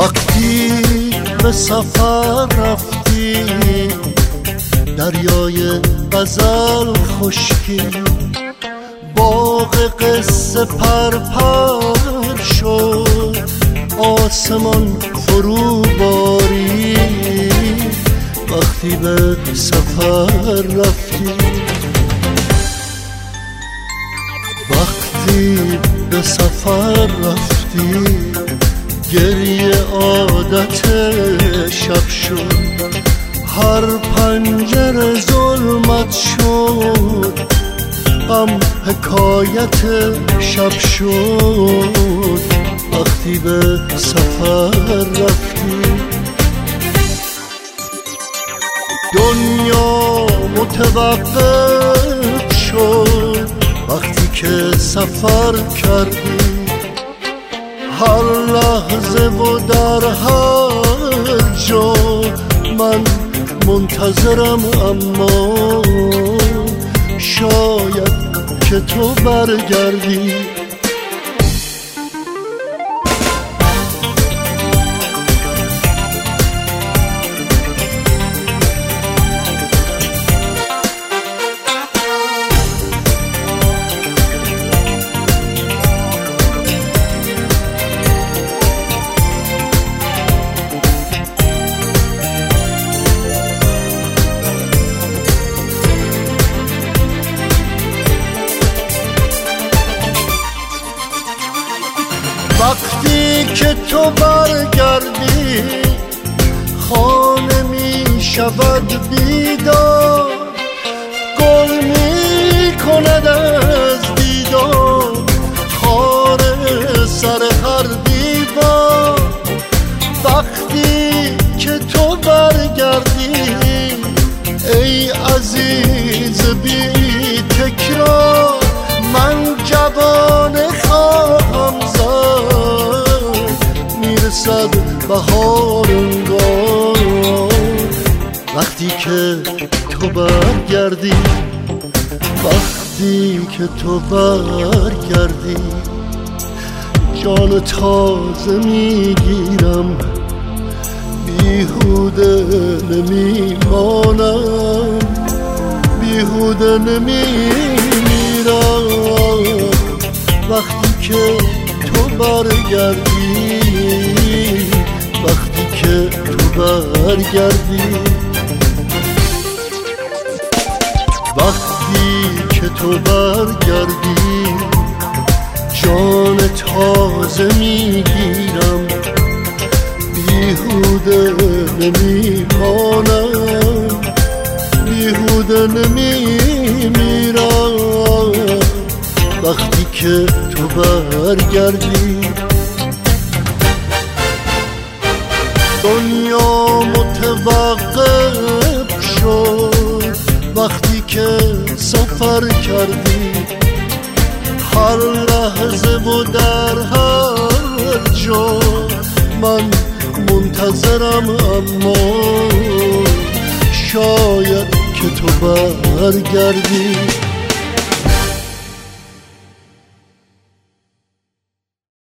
وقتی به سفر رفتی دریای غزل خشکی، باغ قصه پرپر شد، آسمان فرو بارید. وقتی به سفر رفتی، وقتی به سفر رفتی، گریه عادت شب شد، هر پنجره ظلمت شد، غم حکایت شب شد. وقتی به سفر رفتی، دنیا متوقف شد وقتی که سفر کردی، هر لحظه و در هر جا من منتظرم، اما شاید که تو برگردی. وقتی که تو برگردی، خانه می شود بیدار، گل می کند از دیدار خار سر هر دیوار. وقتی که تو برگردی ای عزیز بی تکرار، من جوانه خواهم زد، میرسد بهار انگار. وقتی که تو برگردی، وقتی که تو برگردی، جان تازه میگیرم، بیهوده نمیمانم، بیهوده نمیمیرم. وقتی که تو برگردی، وقتی که تو برگردی، وقتی که تو برگردی، جان تازه میگیرم، بیهوده نمیمانم، بیهوده نمیمیرم. وقتی که تو برگردی، دنیا متوقف شد وقتی که سفر کردی، هر لحظه و در هر جا من منتظرم، اما شاید که تو برگردی.